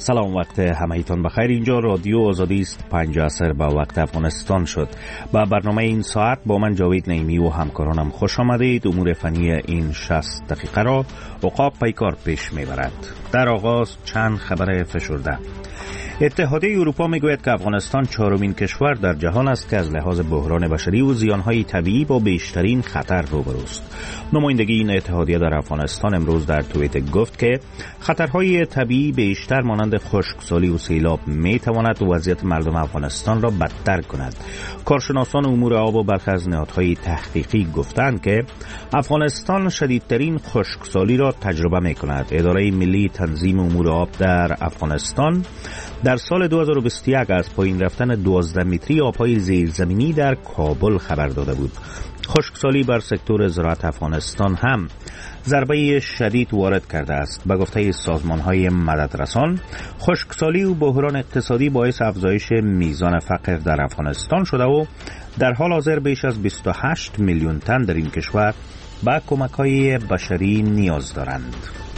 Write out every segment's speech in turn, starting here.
سلام، وقت همهیتان بخیر. اینجا رادیو آزادی است. 5 عصر به وقت افغانستان شد. با برنامه این ساعت با من جاوید نعیمی و همکارانم خوش آمدید. امور فنی این 60 دقیقه را عقاب پیکار پیش میبرد. در آغاز چند خبر فشرده. اتحادیه اروپا میگوید که افغانستان چهارمین کشور در جهان است که از لحاظ بحران بشری و زیانهای طبیعی با بیشترین خطر روبروست. نمایندگی این اتحادیه در افغانستان امروز در توییتر گفت که خطرهای طبیعی بیشتر مانند خشکسالی و سیلاب میتواند وضعیت مردم افغانستان را بدتر کند. کارشناسان امور آب و برخی از نهادهای تحقیقی گفتند که افغانستان شدیدترین خشکسالی را تجربه میکند. اداره ملی تنظیم امور آب در افغانستان در سال 2021 از پایین رفتن 12 متری آبهای زیرزمینی در کابل خبر داده بود. خشکسالی بر سکتور زراعت افغانستان هم ضربه شدید وارد کرده است. به گفته سازمان‌های مددرسان، خشکسالی و بحران اقتصادی باعث افزایش میزان فقر در افغانستان شده و در حال حاضر بیش از 28 میلیون تن در این کشور به کمک‌های بشری نیاز دارند.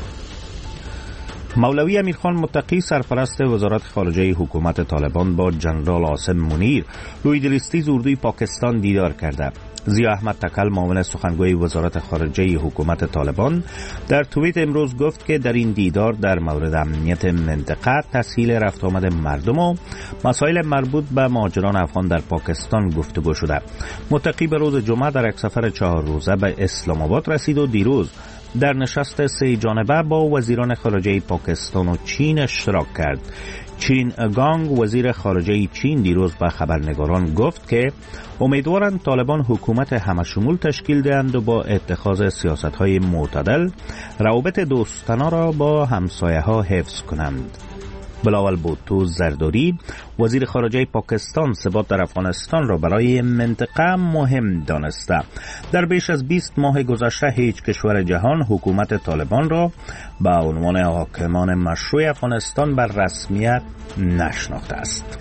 مولوی امیرخان متقی سرپرست وزارت خارجه حکومت طالبان با جنرال عاصم منیر روی دلستیز اردوی پاکستان دیدار کرده. ضیا احمد تکل معاون سخنگوی وزارت خارجه حکومت طالبان در توییت امروز گفت که در این دیدار در مورد امنیت منطقه، تسهیل رفت آمد مردم و مسائل مربوط به مهاجران افغان در پاکستان گفتگو شده. متقی به روز جمعه در یک سفر 4 روزه به اسلام آباد رسید و دیروز در نشست 3 جانبه با وزیران خارجه پاکستان و چین اشتراک کرد. چین گانگ وزیر خارجه چین دیروز به خبرنگاران گفت که امیدوارند طالبان حکومت همشمول تشکیل دهند و با اتخاذ سیاست‌های معتدل روابط دوستانه را با همسایه‌ها حفظ کنند. بلاول بوتو زرداری وزیر خارجه پاکستان ثبات در افغانستان را برای منطقه مهم دانسته. در بیش از 20 ماه گذشته هیچ کشور جهان حکومت طالبان را به عنوان حاکمان مشروع افغانستان بر رسمیت نشناخته است.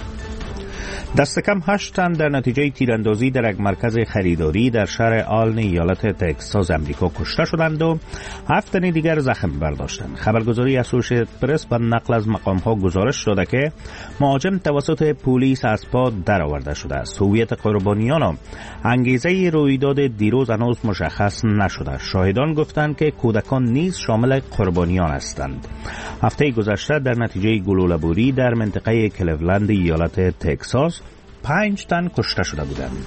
دست کم 8 تن در نتیجه تیراندازی در یک مرکز خریداری در شهر آلن ایالت تگزاس امریکا کشته شدند و 7 تن دیگر زخم برداشتند. خبرگزاری اسوسییتد پرس به نقل از مقام‌ها گزارش داده که مهاجم توسط پلیس از پا درآورده شده است. هویت قربانیان و انگیزه رویداد دیروز هنوز مشخص نشده. شاهدان گفتند که کودکان نیز شامل قربانیان هستند. هفته گذشته در نتیجه گلوله‌باری در منطقه کلیولند ایالت تگزاس 5 تن کشته شده بودند.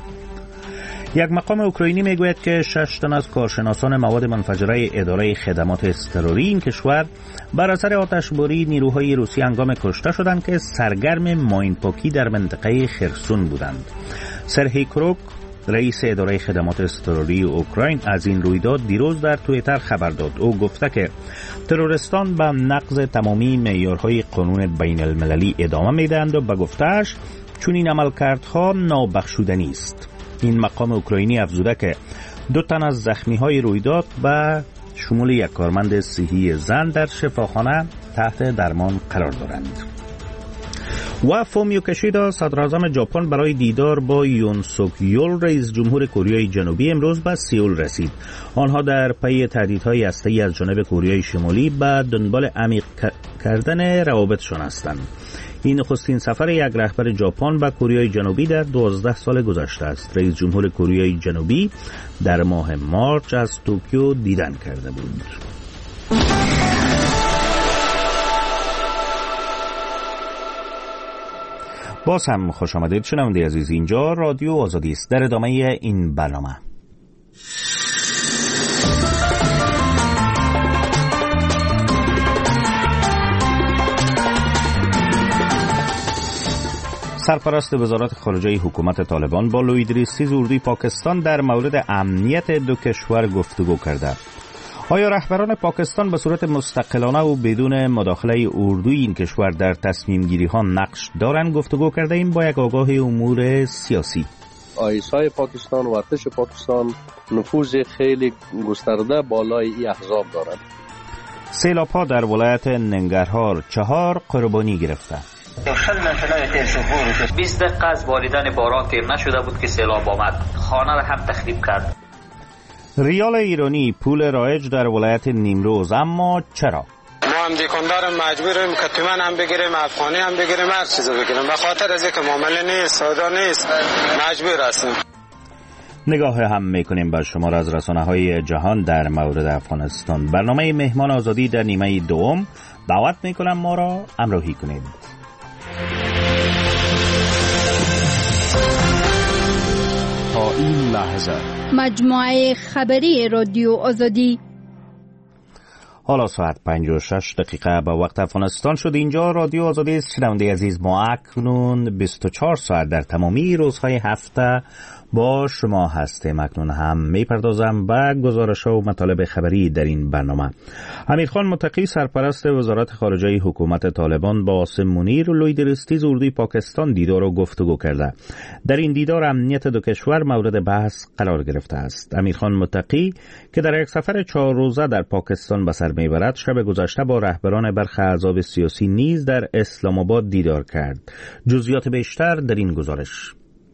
یک مقام اوکراینی میگوید که 6 تن از کارشناسان مواد منفجره اداره خدمات اضطراری این کشور بر اثر آتشباری نیروهای روسی هنگام کشته شدند که سرگرم ماینپاکی در منطقه خرسون بودند. سرهی کروک رئیس اداره خدمات اضطراری اوکراین از این رویداد دیروز در توییتر خبر داد. او گفته که تروریستان به نقض تمامی معیارهای قانون بین المللی ادامه میدهند و به گفته‌اش چون این عملکردها نابخشودنی است. این مقام اوکراینی افزوده که 2 تن از زخمی‌های رویداد و شمول یک کارمند صحی زن در شفاخانه تحت درمان قرار دارند. و فومیو کشیدا صدراعظم ژاپن برای دیدار با یون سوک یول رئیس جمهور کره جنوبی امروز به سئول رسید. آنها در پی تهدیدهای هسته‌ای از جانب کره شمالی به دنبال عمیق کردن روابطشان هستند. این نخستین سفر یک رهبر ژاپن به کره جنوبی در 12 سال گذشته است. رئیس جمهور کره جنوبی در ماه مارچ از توکیو دیدن کرده بود. باز هم خوش آمدید شنونده عزیز. اینجا رادیو آزادی است. در ادامه این برنامه سرپرست وزارت خارجه حکومت طالبان با لوی دلستیز اردوی پاکستان در مورد امنیت دو کشور گفتگو کرده. آیا رهبران پاکستان به صورت مستقلانه و بدون مداخله اردوی این کشور در تصمیم گیری ها نقش دارند؟ گفتگو کرده ایم با یک آگاه امور سیاسی. آیسای پاکستان و ارتش پاکستان نفوذ خیلی گسترده بالای این احزاب دارند. سیلاب ها در ولایت ننگرهار 4 قربانی گرفته. 20 دقیقه از باریدن باران تیر نشده بود که سیلاب آمد، خانه را هم تخریب کرد. ریال ایرانی پول رایج در ولایت نیمروز، اما چرا؟ ما هم دیکندارم مجبوریم که تومن هم بگیریم، افغانی هم بگیریم، هر چیزو بگیریم. به خاطر از اینکه معامله نیست، سودا نیست، مجبور هستیم. نگاه هم میکنیم به شمار از رسانه‌های جهان در مورد افغانستان. برنامه مهمان آزادی در نیمه دوم دعوت میکنم ما را همراهی کنید. تا این لحظه مجموعه خبری رادیو آزادی. حالا ساعت 56 دقیقه به وقت افغانستان شد. اینجا رادیو آزادی است. شنونده عزیز، ما اکنون 24 ساعت در تمامی روزهای هفته با شما هستیم. اکنون هم میپردازم به گزارش‌ها و مطالب خبری در این برنامه. امیرخان متقی سرپرست وزارت خارجه حکومت طالبان با عاصم منیر لویدرستیز اردوی پاکستان دیدار و گفتگو کرده. در این دیدار امنیت دو کشور مورد بحث قرار گرفته است. امیرخان متقی که در یک سفر 4 روزه در پاکستان به سر میبرد، شب گذشته با رهبران برخی احزاب سیاسی نیز در اسلام آباد دیدار کرد. جزئیات بیشتر در این گزارش.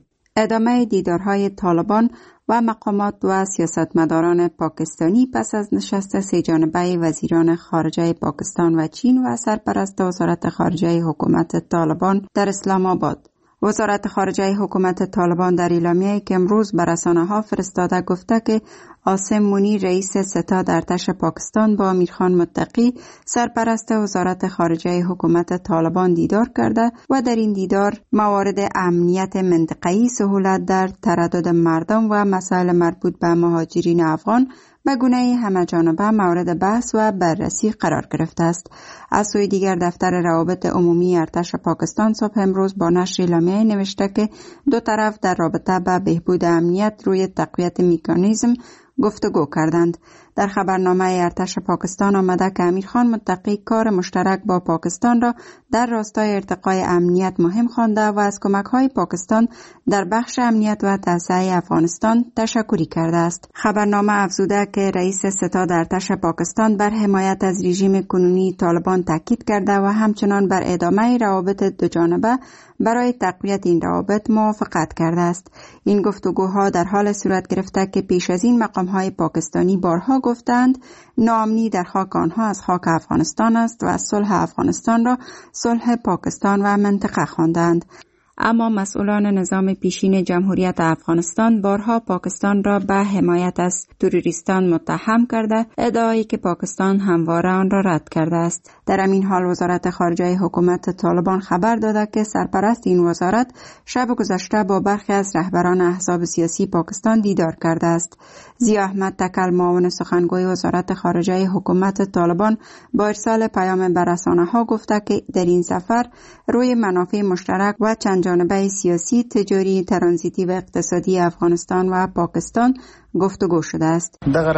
ادامه دیدارهای طالبان و مقامات و سیاستمداران پاکستانی پس از نشست 3 جانبه وزیران خارجه پاکستان و چین و سرپرست وزارت خارجه حکومت طالبان در اسلام آباد. وزارت خارجه حکومت طالبان در اعلامیه‌ای که امروز به رسانه‌ها فرستاده گفته که عاصم منیر رئیس ستاد ارتش پاکستان با امیرخان متقی سرپرست وزارت خارجه حکومت طالبان دیدار کرده و در این دیدار موارد امنیت منطقه‌ای، سهولت در تردد مردم و مسائل مربوط به مهاجرین افغان به گونه همه‌جانبه مورد بحث و بررسی قرار گرفته است. از سوی دیگر دفتر روابط عمومی ارتش پاکستان صبح امروز با نشر اعلامیه نوشته که دو طرف در رابطه با بهبود امنیت روی تقویت مکانیزم گفتگو کردند. در خبرنامه ارتش پاکستان آمده که امیرخان متقی کار مشترک با پاکستان را در راستای ارتقای امنیت مهم خوانده و از کمک‌های پاکستان در بخش امنیت و توسعه افغانستان تشکری کرده است. خبرنامه افزوده که رئیس ستاد ارتش پاکستان بر حمایت از رژیم کنونی طالبان تاکید کرده و همچنان بر ادامه روابط دوجانبه برای تقویت این روابط موافقت کرده است. این گفتگوها در حال صورت گرفته که پیش از این مقام‌های پاکستانی بارها گفتند ناامنی در خاک آنها از خاک افغانستان است و صلح افغانستان را صلح پاکستان و منطقه خواندند. اما مسئولان نظام پیشین جمهوریت افغانستان بارها پاکستان را به حمایت از تروریستان متهم کرده، ادعایی که پاکستان همواره آن را رد کرده است. در همین حال وزارت خارجه حکومت طالبان خبر داده که سرپرست این وزارت شب گذشته با برخی از رهبران احزاب سیاسی پاکستان دیدار کرده است. ضیا احمد تکل، معاون سخنگوی وزارت خارجه حکومت طالبان، با ارسال پیام به رسانه‌ها گفته که در این سفر روی منافع مشترک و چند جانبه سیاسی، تجاری، ترانزیتی و اقتصادی افغانستان و پاکستان گفتگو شده است.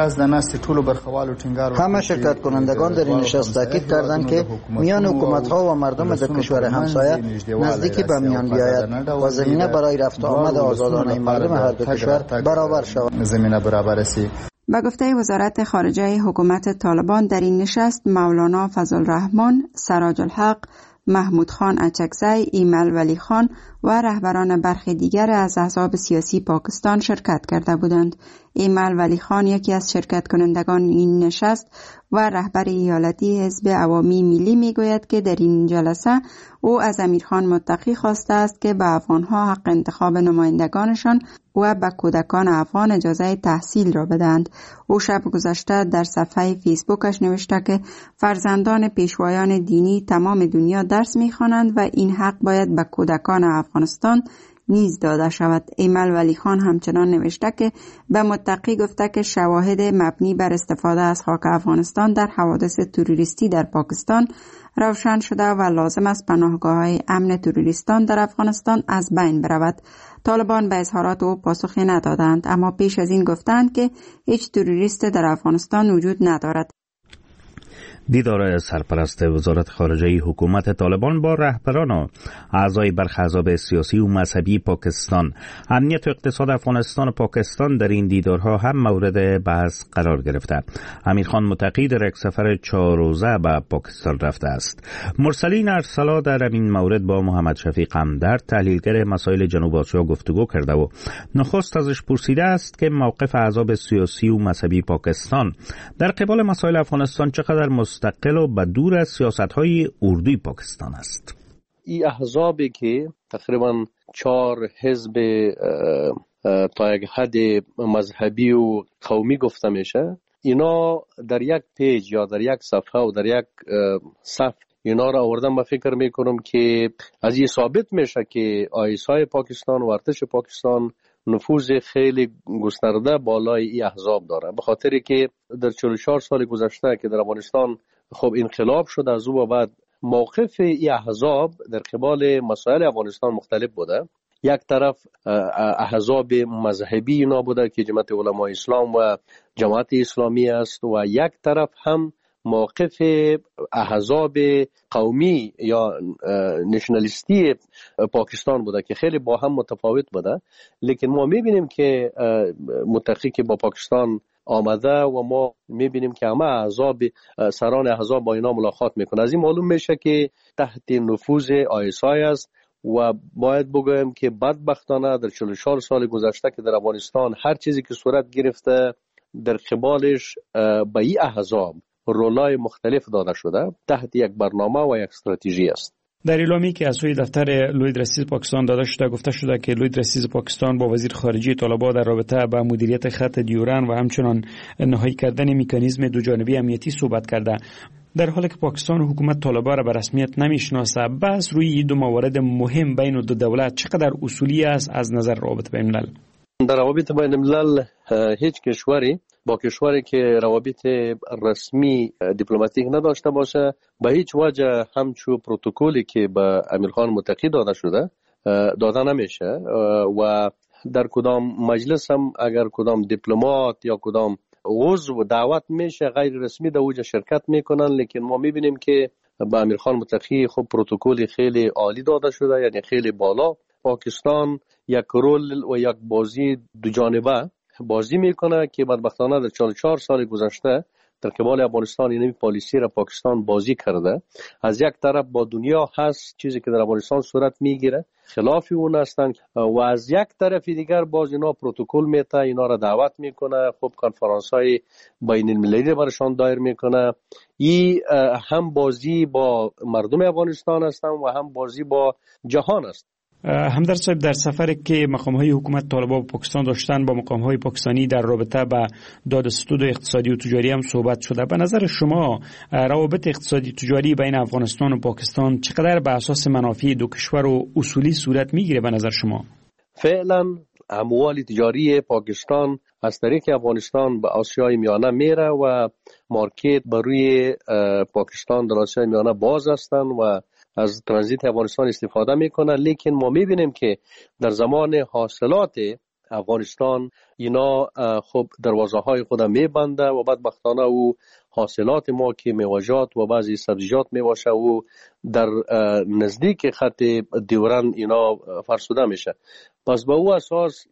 همه شرکت کنندگان در این نشست تاکید کردند که میان حکومت‌ها و مردم در کشور همسایه نزدیکی به میان بیاید و زمینه برای رفت و آمد آزادانه مردم هر دو کشور برابر شود. زمینه برابر است. به گفته وزارت خارجه حکومت طالبان در این نشست مولانا فضلالرحمن، سراج الحق، محمود خان اچکزی، ایمل ولی خان و رهبران برخی دیگر از احزاب سیاسی پاکستان شرکت کرده بودند. ایمل ولی خان یکی از شرکت کنندگان این نشست و رهبر ایالتی حزب عوامی ملی میگوید که در این جلسه او از امیرخان متقی خواسته است که به افغانها حق انتخاب نمایندگانشان و به کودکان افغان اجازه تحصیل را بدهند. او شب گذشته در صفحه فیسبوکش نوشته که فرزندان پیشوایان دینی تمام دنیا درس میخوانند و این حق باید به کودکان افغانستان نیز داده شود. ایمل ولی خان همچنان نوشته که به متقی گفته که شواهد مبنی بر استفاده از خاک افغانستان در حوادث تروریستی در پاکستان روشن شده و لازم است پناهگاه‌های امن تروریستان در افغانستان از بین برود. طالبان به اظهارات او پاسخی ندادند، اما پیش از این گفتند که هیچ تروریست در افغانستان وجود ندارد. دیدار سرپرست وزارت خارجه حکومت طالبان با رهبران و اعضای برخی احزاب سیاسی و مذهبی پاکستان، امنیت و اقتصاد افغانستان و پاکستان در این دیدارها هم مورد بحث قرار گرفته. امیرخان متقی در یک سفر 4 روزه به پاکستان رفته است. مرسلین ارسلا در این مورد با محمد شفیق همدرد، تحلیلگر مسائل جنوب آسیا گفتگو کرده و نخست ازش پرسیده است که موقف احزاب سیاسی و مذهبی پاکستان در قبال مسائل افغانستان چقدر مستقل و بدور از سیاست‌های اردوی پاکستان است. این احزابی که تقریبا 4 حزب تا یک حد مذهبی و قومی گفته میشه، اینا در یک پیج یا در یک صفحه و در یک صف اینا را آوردم. من فکر میکنم که از این ثابت میشه که آیسای پاکستان و ارتش پاکستان نفوذ خیلی گسترده بالای این احزاب داره، به خاطری که در 44 سال گذشته که در افغانستان خب انقلاب شد، از او بعد موقف این احزاب در قبال مسائل افغانستان مختلف بوده. یک طرف احزاب مذهبی اینا بوده که جماعت علمای اسلام و جماعت اسلامی است، و یک طرف هم موقف احزاب قومی یا نشنالیستی پاکستان بوده که خیلی با هم متفاوت بوده. لیکن ما میبینیم که متحقق با پاکستان آمده و ما میبینیم که همه احزاب سران احزاب با اینا ملاقات میکنه. از این معلوم میشه که تحت نفوذ آیسای است و باید بگویم که بدبختانه در 44 سال گذشته که در افغانستان هر چیزی که صورت گرفته در قبالش به این احزاب رولای مختلف داده شده تحت یک برنامه و یک استراتژی است. در اعلامی که از سوی دفتر لوی رئیس پاکستان داده شده گفته شده که لوی رئیس پاکستان با وزیر خارجه طالبان در رابطه با مدیریت خط دیورن و همچنان نهایی کردن مکانیزم دوجانبه امنیتی صحبت کرده، در حالی که پاکستان و حکومت طالبان را به رسمیت نمیشناسه. بس روی این دو موارد مهم بین دو دولت چقدر اصولی است از نظر روابط بین الملل؟ در روابط بین الملل هیچ کشوری با کشوری که روابط رسمی دیپلماتیک نداشته باشه به هیچ وجه همچون پروتکلی که به امیرخان متقی داده شده داده نمیشه، و در کدام مجلس هم اگر کدام دیپلمات یا کدام عضو دعوت میشه غیر رسمی در اوجه شرکت میکنن. لیکن ما میبینیم که به امیرخان متقی خب پروتکلی خیلی عالی داده شده، یعنی خیلی بالا. پاکستان یک رول و یک بازی دو جانبه بازی میکنه که بدبختانه در 44 سال گذشته در قبال افغانستان این پالیسی را پاکستان بازی کرده. از یک طرف با دنیا هست چیزی که در افغانستان صورت میگیره خلافی اون هستند، و از یک طرف دیگر باز اینا پروتکل میته، اینا را دعوت میکنه، خب کنفرانس های بین المللی برشان دایر میکنه. این هم بازی با مردم افغانستان هستند و هم بازی با جهان است. همدرد صاحب، در سفری که مقام‌های حکومت طالبان با پاکستان داشتن با مقام‌های پاکستانی در رابطه با دادستود اقتصادی و تجاری هم صحبت شده. به نظر شما روابط اقتصادی تجاری بین افغانستان و پاکستان چقدر به اساس منافع دو کشور و اصولی صورت میگیره به نظر شما؟ فعلا اموال تجاری پاکستان از طریق افغانستان به آسیای میانه میره و مارکت بروی پاکستان در آسیای میانه باز هستند و از ترانزیت افغانستان استفاده میکنه. لیکن ما میبینیم که در زمان حاصلات افغانستان اینا خب دروازه های خود میبنده و بدبختانه او حاصلات ما که میوه‌جات و بعضی سبزیجات میباشه و در نزدیک خط دیورن اینا فرسوده میشه. پس به او اساس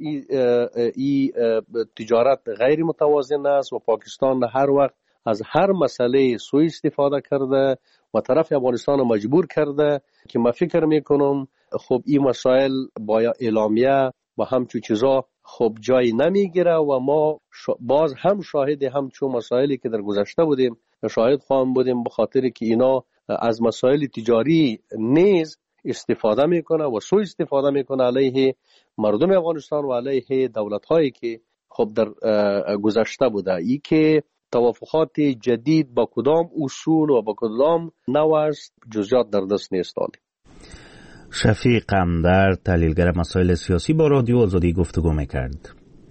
ای تجارت غیر متوازن است و پاکستان هر وقت از هر مسئله سوء استفاده کرده و طرف افغانستان رو مجبور کرده که من فکر میکنم خب این مسائل با اعلامیه و همچون چیزا خب جایی نمیگیره و ما باز هم شاهد همچون مسائلی که در گذشته بودیم شاهد خواهم بودیم، به خاطر که اینا از مسائل تجاری نیز استفاده میکنه و سوء استفاده میکنه علیه مردم افغانستان و علیه دولت هایی که خب در گذشته بوده. ای که توافقات جدید با کدام اصول و با کدام نوع است جزئیات در دست نیست. شفیق قمدر، تحلیلگر مسائل سیاسی، با رادیو آزادی گفتگو میکرد.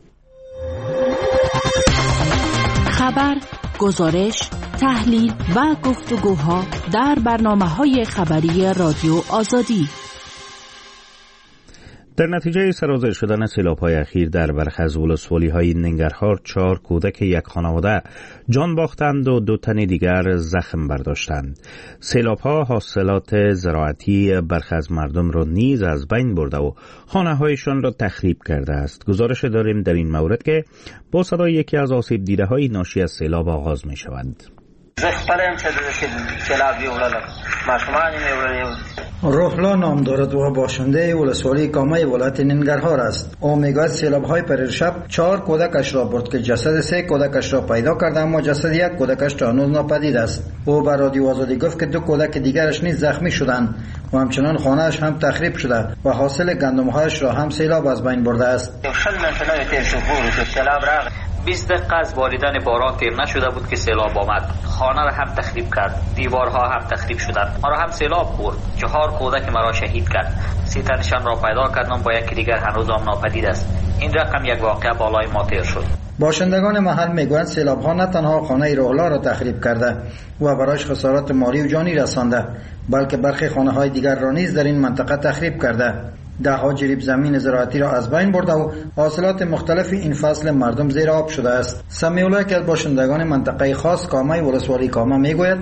خبر، گزارش، تحلیل و گفتگوها در برنامه‌های خبری رادیو آزادی. در نتیجه سرازیر شدن سیلاب‌های اخیر در برخی از ولسوالی‌های ننگرهار 4 کودک یک خانواده جان باختند و 2 تن دیگر زخم برداشتند. سیلاب‌ها حاصلات زراعتی برخی از مردم را نیز از بین برده و خانه‌هایشان را تخریب کرده است. گزارش داریم در این مورد که با صدای یکی از آسیب دیده‌های ناشی از سیلاب آغاز می‌شوند. زه خپل هم چې سیلاب دی وړلم ماشومان یې وړلي روحلا نام دارد و باشنده ولسوالی کامه ولایت ننگرهار است. او میگوید سیلاب‌های پریشب 4 کودکش را برد که جسد 3 کودکش را پیدا کرد، اما جسد 1 کودکش تا هنوز ناپدید است. او به رادیو آزادی گفت که 2 کودک دیگرش نیز زخمی شدند و همچنان خانه‌اش هم تخریب شده و حاصل گندم‌هایش را هم سیلاب از بین برده است. 20 دقیقه از باریدن باران تیر نشده بود که سیلاب آمد. خانه را هم تخریب کرد، دیوارها هم تخریب شدند. ما را هم سیلاب برد. 4 کودک مرا شهید کرد. 3 تنشان را پیدا کردم، با یکی دیگر هنوز هم ناپدید است. این رقم یک واقعه بالای ما تیر شد. باشندگان محل میگویند سیلاب‌ها نه تنها خانه روحلا را تخریب کرده و برایش خسارات مالی و جانی رسانده، بلکه برخی خانه‌های دیگر را نیز در این منطقه تخریب کرده. 10 جریب زمین زراعتی را از بین برده و حاصلات مختلف این فصل مردم زیر آب شده است. سمیولا که از باشندگان منطقه خاص کامه ولسوالی کامه میگوید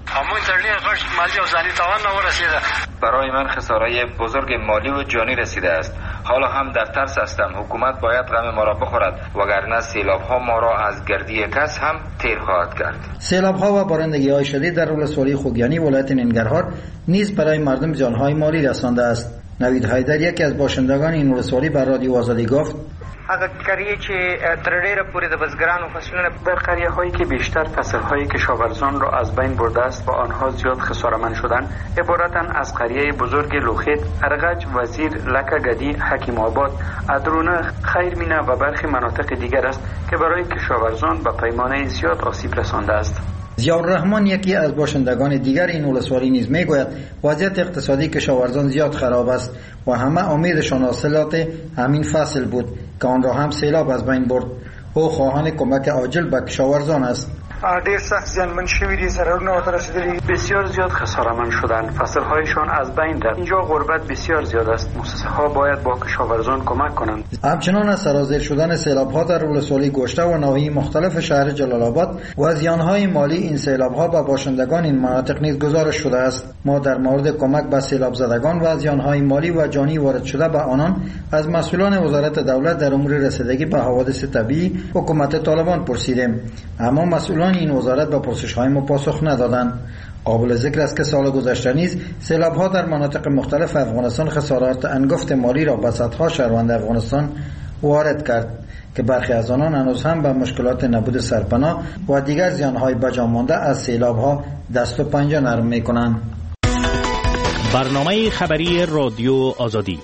برای من خسارای بزرگ مالی و جانی رسیده است. حالا هم در ترس هستم. حکومت باید غم ما را بخورد، وگرنه سیلاب‌ها ما را از گردی کس هم تیر خواهد کرد. سیلاب‌ها و بارندگی‌های شدید در ولسوالی خوگیانی ولایت ننگرهار نیز برای مردم زیان‌های مالی رسانده است. نوید حیدر یکی از باشندگان این ولسوالی بر رادیو آزادی گفت هغه قریه چې تر ډیره پورې د بزګرانو فصلونه در قریه هایی که بیشتر فصل های کشاورزان را از بین برده است و آنها زیاد خساره‌مند شدند عبارتند از قریه بزرگ لوخیت، ارغج، وزیر، لکه گدی، حکیم آباد، ادرونه، خیرمینه و برخی مناطق دیگر است که برای کشاورزان به پیمانه زیاد آسیب رسانده است. ضیاءالرحمن یکی از باشندگان دیگر این ولسوالی نیز میگوید وضعیت اقتصادی کشاورزان زیاد خراب است و همه امیدشان حاصلات همین فصل بود که آن را هم سیلاب از بین برد. او خواهان کمک عاجل به کشاورزان است. ډیر سخت زیانمن شوي دي، ضررونه ورته رسیدلي، بسیار زیاد خساره‌مند شدند، فصل‌هایشان از بین رفت. اینجا غربت بسیار زیاد است. مؤسسه‌ها باید با کشاورزان کمک کنند. همچنان از سرازیر شدن سیلاب‌ها در ولسوالی گشته و نواحی مختلف شهر جلال آباد و زیان‌های مالی این سیلاب‌ها به باشندگان این مناطق نیز گزارش شده است. ما در مورد کمک به سیلاب زدگان و زیان‌های مالی و جانی وارد شده به آنان از مسئولان وزارت دولت در امور رسیدگی به حوادث طبیعی حکومت طالبان پرسیدیم، اما مسئولان این وزارت به پرسش‌های ما پاسخ ندادند. قابل ذکر است که سال گذشته نیز سیلاب‌ها در مناطق مختلف افغانستان خسارات انگفت مالی را به صدها شهروند افغانستان وارد کرد که برخی از آنان هنوز هم به مشکلات نبود سرپناه و دیگر زیان‌های بجا مانده از سیلاب‌ها دست و پنجه نرم می‌کنند. برنامه خبری رادیو آزادی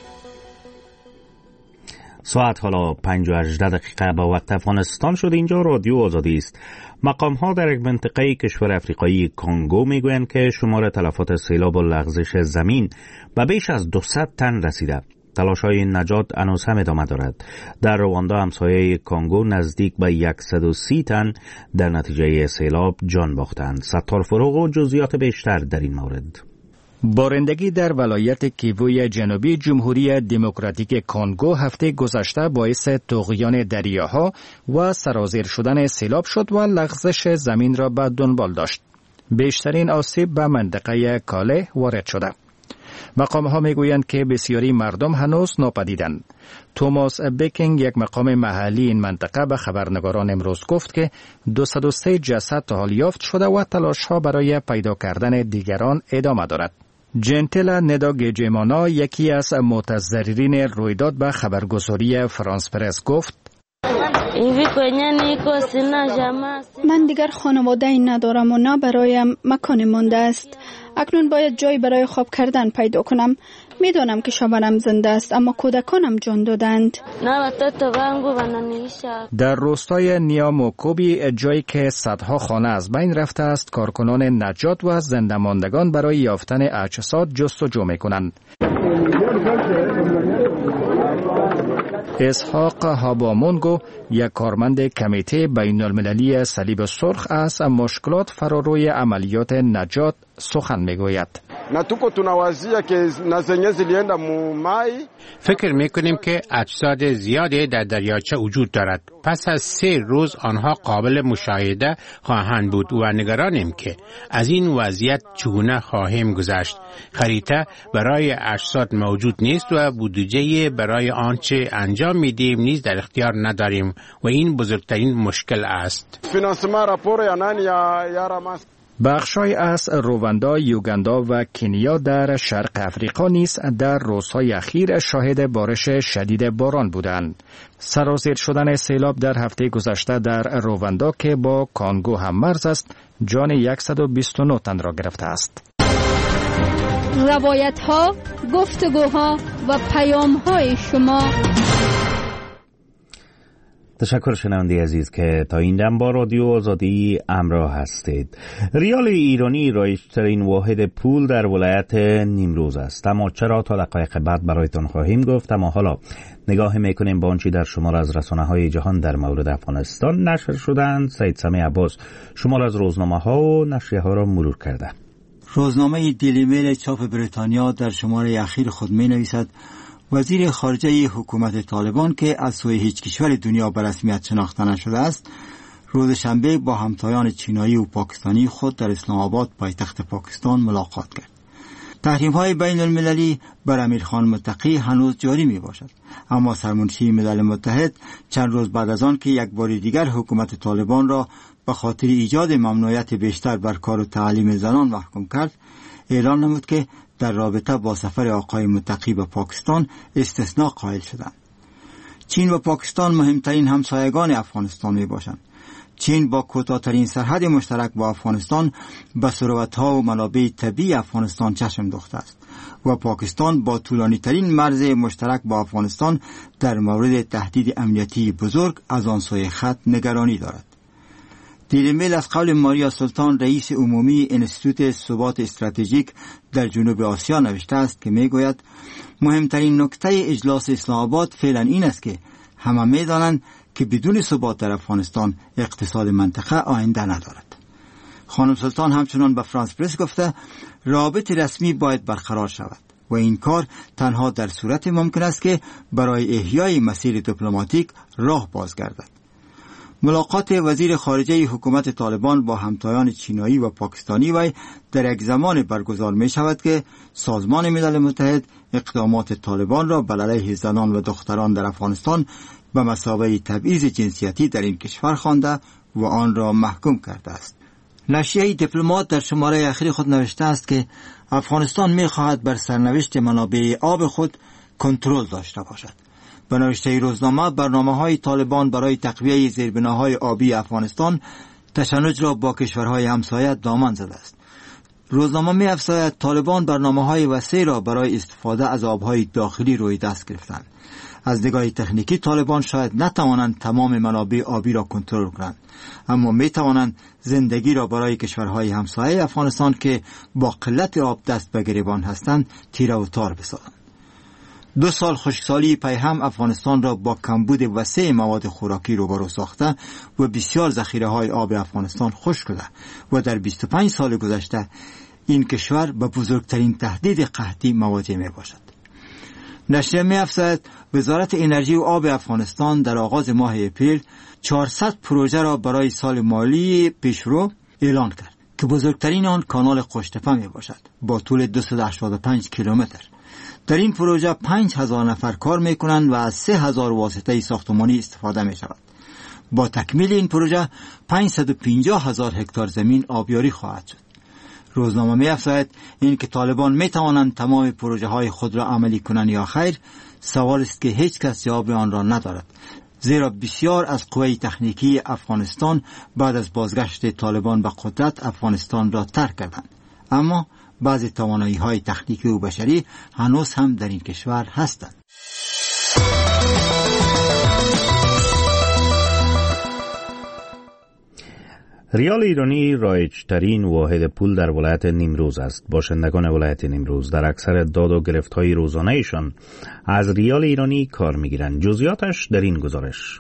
ساعت حالا 5:18 به وقت افغانستان شد. اینجا رادیو آزادی است. مقام ها در یک منطقه کشور افریقایی کانگو میگویند که شمار تلفات سیلاب و لغزش زمین به بیش از 200 تن رسیده. تلاش های نجات هنوز هم ادامه دارد. در رواندا همسایه کانگو نزدیک به 130 تن در نتیجه سیلاب جان باختند. ستار فروغ و جزئیات بیشتر در این مورد. بارندگی در ولایت کیووی جنوبی جمهوری دموکراتیک کنگو هفته گذشته باعث طغیان دریاها و سرازیر شدن سیلاب شد و لغزش زمین را به دنبال داشت. بیشترین آسیب به منطقه کاله وارد شده. مقام ها میگویند که بسیاری مردم هنوز ناپدیدند. توماس بیکینگ، یک مقام محلی این منطقه، به خبرنگاران امروز گفت که 203 جسد تا حال یافت شده و تلاش ها برای پیدا کردن دیگران ادامه دارد. جنتلا نداگیجمانا، یکی از متضررین رویداد، به خبرگزاری فرانس پرس گفت من دیگر خانواده ندارم و نه برایم مکان مانده است. اکنون باید جایی برای خواب کردن پیدا کنم. میدانم که شوهرم زنده است اما کودکانم جان دادند. در روستای نیاموکوبی، جایی که صدها خانه از بین رفته است، کارکنان نجات و زنده ماندگان برای یافتن اجساد جستجو میکنند. اسحاق هابامونگو، یک کارمند کمیته بین المللی صلیب سرخ، از مشکلات فراروی عملیات نجات سخن میگوید. فکر میکنیم که اجساد زیادی در دریاچه وجود دارد. پس از 3 روز آنها قابل مشاهده خواهند بود و نگرانیم که از این وضعیت چگونه خواهیم گذشت. خریطه برای اجساد موجود نیست و بودجه برای آنچه انجام میدیم نیز در اختیار نداریم و این بزرگترین مشکل است. بخشای از رواندا، یوگاندا و کنیا در شرق افریقا نیز در روزهای اخیر شاهد بارش شدید باران بودند. سرازیر شدن سیلاب در هفته گذشته در رواندا که با کانگو هم مرز است، جان 129 تن را گرفته است. روایت ها، گفتگوها و پیام های شما. تشکر شنونده عزیز که تا این دم با رادیو آزادی همراه هستید. ریال ایرانی رایج‌ترین واحد پول در ولایت نیمروز است، اما چرا تا دقایق بعد برایتان خواهیم گفت. اما حالا نگاه میکنیم به آنچه در شمار از رسانه‌های جهان در مورد افغانستان نشر شدند. سید سمیع عباس شمار از روزنامه‌ها و نشریه‌ها را مرور کرده. روزنامه دیلی میل چاپ بریتانیا در شماره اخیر خود می‌نویسد وزیر خارجه حکومت طالبان که از سوی هیچ کشور دنیا به رسمیت شناخته نشده است، روز شنبه با همتایان چینایی و پاکستانی خود در اسلام آباد پایتخت پاکستان ملاقات کرد. تحریم‌های بین المللی بر امیرخان متقی هنوز جاری می باشد، اما سرمنشی ملل متحد چند روز بعد از آن که یک بار دیگر حکومت طالبان را به خاطر ایجاد ممنوعیت بیشتر بر کار و تعلیم زنان محکوم کرد، اعلان نمود که در رابطه با سفر آقای متقی به پاکستان استثناء قائل شدند. چین و پاکستان مهمترین همسایگان افغانستان می باشند. چین با کوتاه‌ترین سرحد مشترک با افغانستان به ثروت‌ها و منابع طبیعی افغانستان چشم دوخته است و پاکستان با طولانی‌ترین مرز مشترک با افغانستان در مورد تهدید امنیتی بزرگ از آن سوی خط نگرانی دارد. دیلی میل از قول ماریا سلطان رئیس عمومی انستیتوت ثبات استراتژیک در جنوب آسیا نوشته است که میگوید مهمترین نکته اجلاس اسلام آباد فعلا این است که همه میدانند که بدون ثبات در افغانستان اقتصاد منطقه آینده ندارد. خانم سلطان همچنان به فرانس پرس گفته رابط رسمی باید برقرار شود و این کار تنها در صورت ممکن است که برای احیای مسیر دیپلماتیک راه باز گردد. ملاقات وزیر خارجه حکومت طالبان با همتایان چینایی و پاکستانی وی در یک زمان برگزار می شود که سازمان ملل متحد اقدامات طالبان را بر علیه زنان و دختران در افغانستان به مثابه تبعیض جنسیتی در این کشور خوانده و آن را محکوم کرده است. نشریه دیپلمات در شماره اخیر خود نوشته است که افغانستان می خواهد بر سرنوشت منابع آب خود کنترل داشته باشد. به نوشته روزنامه برنامه‌های طالبان برای تقویه زیربناهای آبی افغانستان تشنج را با کشورهای همسایه دامن زده است. روزنامه می‌افزاید طالبان برنامه‌های وسیع را برای استفاده از آبهای داخلی روی دست گرفتند. از نگاه تکنیکی طالبان شاید نتوانند تمام منابع آبی را کنترل کنند، اما می‌توانند زندگی را برای کشورهای همسایه افغانستان که با قلت آب دست به گریبان هستند تیره و تار بسازند. 2 سال خشکسالی پی هم افغانستان را با کمبود وسیع مواد خوراکی روبرو ساخته و بسیار ذخیره‌های آب افغانستان خشک شده و در 25 سال گذشته این کشور به بزرگترین تهدید قحطی مواجه می باشد. نشریه می افزاید وزارت انرژی و آب افغانستان در آغاز ماه اپریل 400 پروژه را برای سال مالی پیشرو اعلان کرد که بزرگترین آن کانال قشتپه می باشد با طول 285 کیلومتر. در این پروژه 5000 نفر کار میکنند و از 3000 واسطه ساختمانی استفاده می شود. با تکمیل این پروژه 550,000 هکتار زمین آبیاری خواهد شد. روزنامه می افزاید این که طالبان می توانند تمام پروژه های خود را عملی کنند یا خیر، سوال است که هیچ کس جواب آن را ندارد، زیرا بسیار از قوه تکنیکی افغانستان بعد از بازگشت طالبان به قدرت افغانستان را ترک کردند، اما بعضی توانایی‌های تکنیکی و بشری هنوز هم در این کشور هستند. ریال ایرانی رایج‌ترین واحد پول در ولایت نیمروز است. باشندگان ولایت نیمروز در اکثر داد و گرفت‌های روزانه‌شان از ریال ایرانی کار می‌گیرند. جزئیاتش در این گزارش.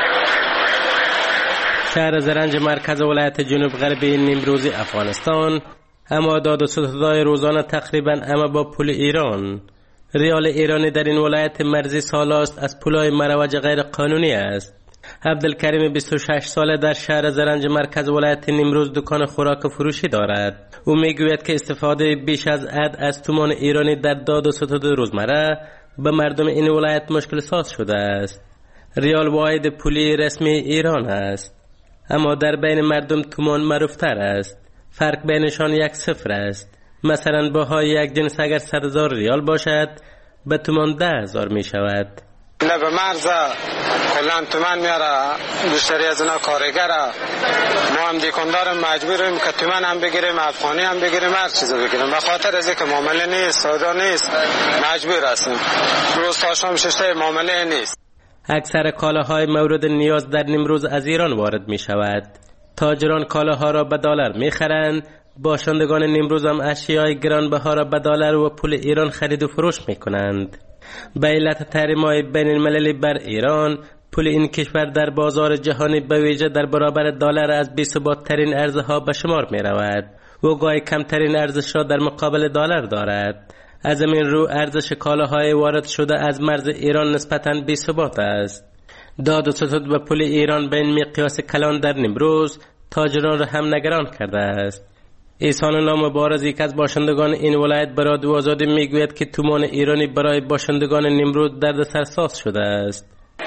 شهر زرنج مرکز ولایت جنوب غربی نیمروز افغانستان اما داد و ستدهای روزانه تقریبا اما با پول ایران. ریال ایرانی در این ولایت مرزی سالاست از پولای مروج غیر قانونی است. عبدالکریم 26 ساله در شهر زرنج مرکز ولایت نیمروز دکان خوراک فروشی دارد. او میگوید که استفاده بیش از حد از تومان ایرانی در داد و ستد روزمره به مردم این ولایت مشکل ساز شده است. ریال واحد پولی رسمی ایران است، اما در بین مردم تومان معروفتر است. فرق بینشان 1-0 است. مثلا بهای یک جنس اگر 100,000 ریال باشد به تومان 10,000 می شود. نه به مرز کلان تومان میاره، بیشتری از اونا کارگره. ما هم دیکندار مجبوریم که تومان هم بگیریم، افغانی هم بگیریم، هر چیزو بگیریم. به خاطر از اینکه معامله نیست، سودا نیست، مجبور هستیم. روز تا شام شش معامله نیست. اکثر کالاهای مورد نیاز در نیمروز از ایران وارد می شود. تاجران کالاها را به دلار می خرند، باشندگان نیمروز هم اشیای گرانبها را به دلار و پول ایران خرید و فروش می کنند. به علت تحریم‌های بین المللی بر ایران، پول این کشور در بازار جهانی به ویژه در برابر دلار از بی‌ثبات‌ترین ارزها به شمار می رود و گاهی کمترین ارزش را در مقابل دلار دارد. از این رو ارزش کالاهای وارد شده از مرز ایران نسبتاً بی‌ثبات است. داد و ستد به پول ایران به این مقیاس کلان در نیمروز تاجران را هم نگران کرده است. احسان الله مبارز، یک از باشندگان این ولایت، به رادیو آزادی میگوید که تومان ایرانی برای باشندگان نیمروز دردسرساز شده است.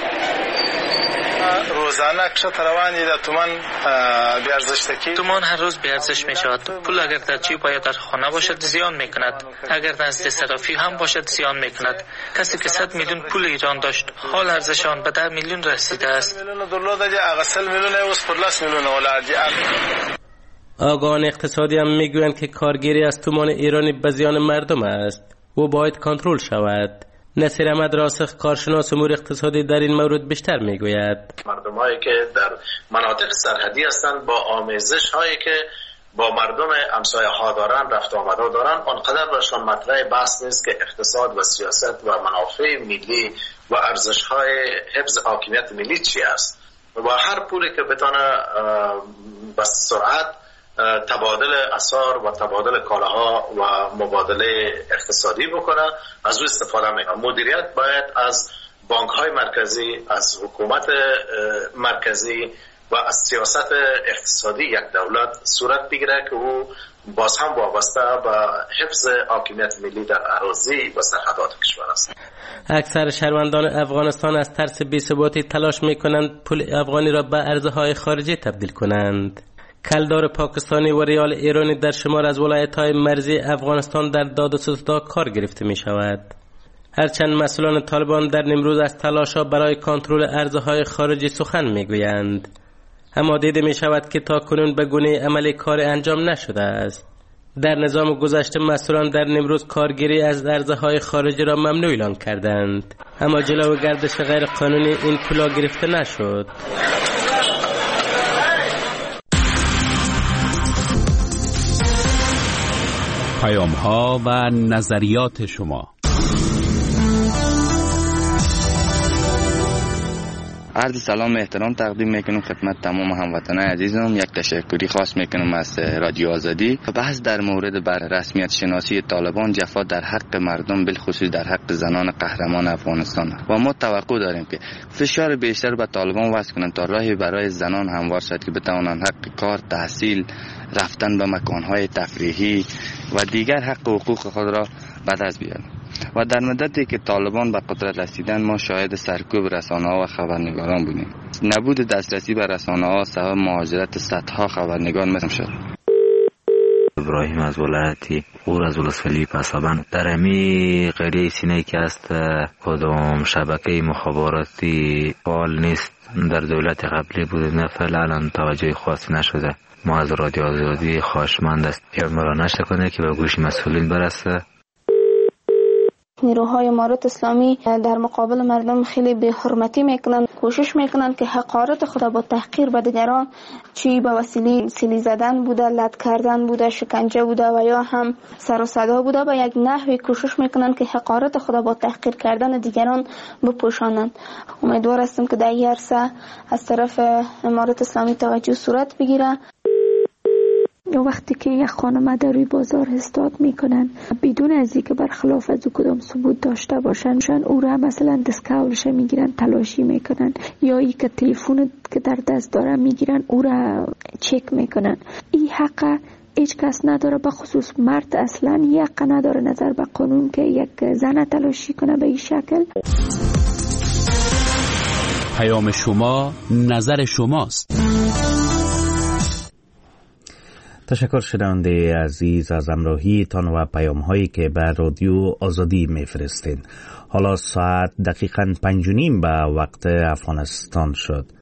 روزانه کشت روانی در تومان بیارزشتکی. تومان هر روز بیارزش می شود. پول اگر در جیب یا در خانه باشد زیان می کند، اگر نزد صرافی هم باشد زیان می کند. کسی که 100 میلیون پول ایران داشت حال ارزش آن به 10 میلیون رسیده است. آگاهان اقتصادی هم میگویند که کارگیری از تومان ایرانی به زیان مردم است و باید کنترل شود. نصیر احمد راسخ، کارشناس امور اقتصادی، در این مورد بیشتر میگوید. مردم‌هایی که در مناطق سرحدی هستند با آمیزش‌هایی که با مردم همسایه‌ها دارن، رفت و آمد دارن، آنقدر برشان مطرح بحث نیست که اقتصاد و سیاست و منافع ملی و ارزش‌های حفظ حاکمیت ملی چی است و هر پولی که بتونه با سرعت تبادل اسعار و تبادل کالاها و مبادله اقتصادی بکنه از او استفاده میکنه. مدیریت باید از بانک‌های مرکزی، از حکومت مرکزی و از سیاست اقتصادی یک دولت صورت بگیره که او باز هم وابسته به حفظ حاکمیت ملی در اراضی و سرحدات کشور است. اکثر شهروندان افغانستان از ترس بی‌ثباتی تلاش میکنند پول افغانی را به ارزهای خارجی تبدیل کنند. کلدار پاکستانی و ریال ایرانی در شمار از ولایت‌های مرزی افغانستان در داد و ستد کار گرفته می شود. هرچند مسئولان طالبان در نیمروز از تلاش‌ها برای کنترل ارزهای خارجی سخن میگویند، اما دیده می شود که تا کنون به گونه عملی کار انجام نشده است. در نظام گذشته مسئولان در نیمروز کارگیری از ارزهای خارجی را ممنوع اعلام کردند، اما جلو گردش غیر قانونی این پولا گرفته نشد. پیام‌ها و نظریات شما. عرض سلام احترام تقدیم میکنم خدمت تمام هموطنان عزیزم. یک تشکری خاص میکنم از رادیو آزادی. بحث در مورد بر رسمیت شناسی طالبان، جفا در حق مردم، بالخصوص در حق زنان قهرمان افغانستان و ما توقع داریم که فشار بیشتر به طالبان وضع کنند تا راهی برای زنان هموار شد که بتوانند حق کار، تحصیل، رفتن به مکانهای تفریحی و دیگر حق و حقوق خود را به دست بیارند. و در مدتی که طالبان به قدرت رسیدن ما شاهد سرکوب رسانه‌ها و خبرنگاران بودیم. نبود دسترسی به رسانه‌ها سبب مهاجرت صدها خبرنگار مثل شد. ابراهیم از ولایتی اور از ولسوالی پسابند. در امی قریه سینه که است کدام شبکه مخابراتی فعال نیست. در دولت قبلی بود، نه فعلا توجه خاصی نشده. ما از رادیو آزادی خواهشمند است که مرا نشر کنه که به گوش مسئولین برسه. نیروهای امارت اسلامی در مقابل مردم خیلی بی حرمتی میکنن، کوشش میکنن که حقارت خود با تحقیر به دیگران، چی به وسیله سیلی زدن بوده، لط کردن بوده، شکنجه بوده و یا هم سر و صدا بوده، به یک نحوی کوشش میکنن که حقارت خود با تحقیر کردن دیگران بپوشانند. امیدوار هستم که در این عرصه از طرف امارت اسلامی توجه صورت بگیره. وقتی که یک خانم در روی بازار استاد میکنن بدون از اینکه برخلاف از کدام ثبوت داشته باشن او را مثلا دستکولش میگیرن، تلاشی میکنن، یا ای که تلفن که در دست داره میگیرن او را چک میکنن. این حق هیچ کس نداره، به خصوص مرد اصلا حق نداره نظر به قانون که یک زن تلاشی کنه به این شکل. پیام شما، نظر شماست. تشکر شنونده عزیز از همراهی تان و پیام هایی که به رادیو آزادی میفرستین. حالا ساعت دقیقاً 5:30 به وقت افغانستان شد.